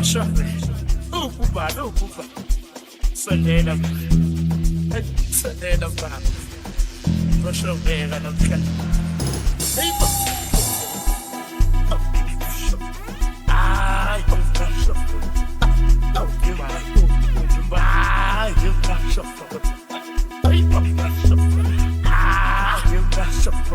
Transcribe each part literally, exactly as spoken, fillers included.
shove. Oh, Booba, oh, Booba. Sunday, Sunday, Rush of Bear and of Cat. Ah, you rush of Oh, you are. Ah, you rush of Ah, you rush of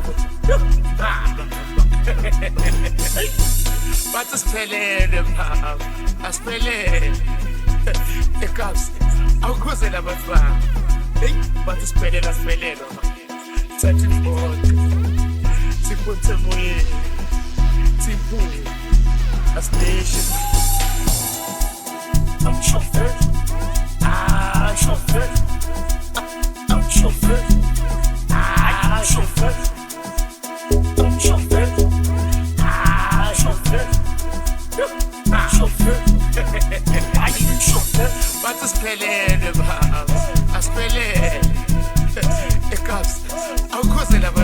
But I spell it, I spell it. The cops, I'll go say that, but I spell it, I spell it. Searching for Tipo Temuye, Tipo, a station. I'm chauffeur, ah, chauffeur, I'm chauffeur, ah, chauffeur, I'm chauffeur, ah, chauffeur, ah, chauffeur, I am chauffeur, but I spell it, I spell it, the cops. I'll go say that, but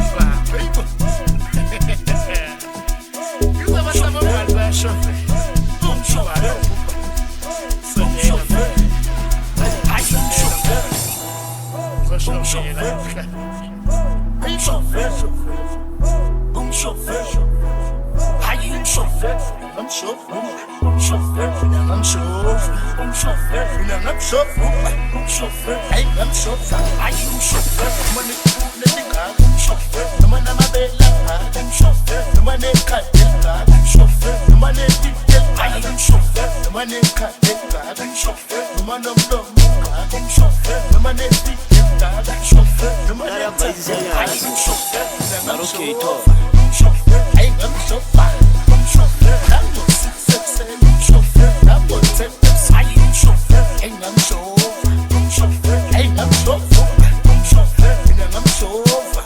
you never saw my bad chauffeur. I'm chauffeur. I'm chauffeur. I am chauffeur. I'm chauffeur. I'm chauffeur. I'm chauffeur. I am chauffeur. I'm chauffeur. I'm chauffeur. I'm chauffeur. I'm chauffeur. I'm chauffeur. I'm chauffeur. I am chauffeur. I am chauffeur. Money. I'm chauffeur. No man am a bella. I'm chauffeur. No man am cadella. I'm chauffeur. No man am detail. I am chauffeur. No man am cadella. I'm chauffeur. No man am dumb. I'm chauffeur. No man am detail. I'm chauffeur. No man am cadella. I am chauffeur. I'm chauffeur. I'm chauffeur. I am chauffeur. I'm chauffeur. I'm chauffeur. I'm chauffeur. I'm chauffeur. I am chauffeur. I am chauffeur. I'm chauffeur. I am chauffeur. I'm chauffeur. I'm chauffeur.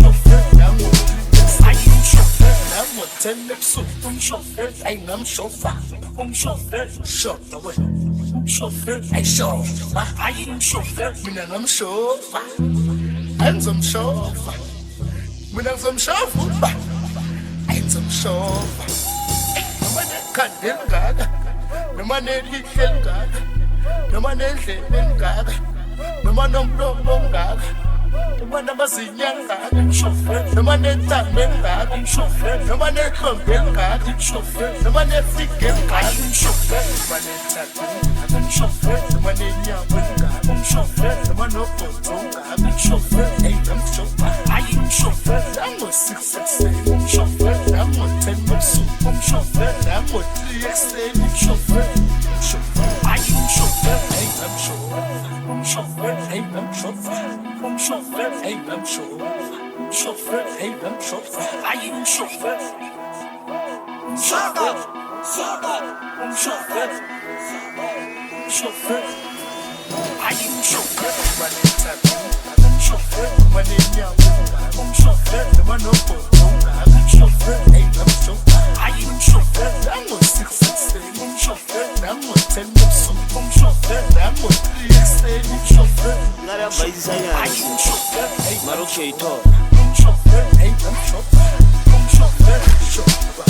Tell them so, I'm chauffeur, I'm chauffeur, I'm chauffeur, chauffeur, I'm chauffeur, I chauffeur, I am chauffeur, I'm chauffeur, I'm some chauffeur, I'm some chauffeur, I'm some chauffeur, no man can't tell God, no man can't tell God, no man can't tell God, no man don't know God. No man ever seen young God, I'm chauffeur. No man ever done God, I'm chauffeur. No man ever come God, I'm chauffeur. No man ever figure God, I'm chauffeur. No man ever done God, I'm chauffeur. No man ever young God, I'm chauffeur. No man ever put God, I'm chauffeur. Hey, I'm chauffeur. I am chauffeur. I'm a six six I'm chauffeur. I'm a ten months I'm chauffeur. I'm a three X I'm chauffeur. I am chauffeur. Hey, I'm chauffeur. I'm chauffeur. Hey, I'm chauffeur. I'm chauffeur, hey, I'm chauffeur. Chauffeur, hey, I'm chauffeur. I am chauffeur. Chauffeur, I'm chauffeur. Chauffeur, I am chauffeur. I'm chauffeur. My name is I'm chauffeur. The man of I'm chauffeur. Hey, I'm chauffeur. I am chauffeur. I'm on six six I'm chauffeur. I'm on ten I'm chauffeur. I'm on three X I'm chauffeur. I am chauffeur. Hey, I'm chauffeur. I'm chauffeur. Hey, I'm chauffeur. I'm chauffeur. Chauffeur.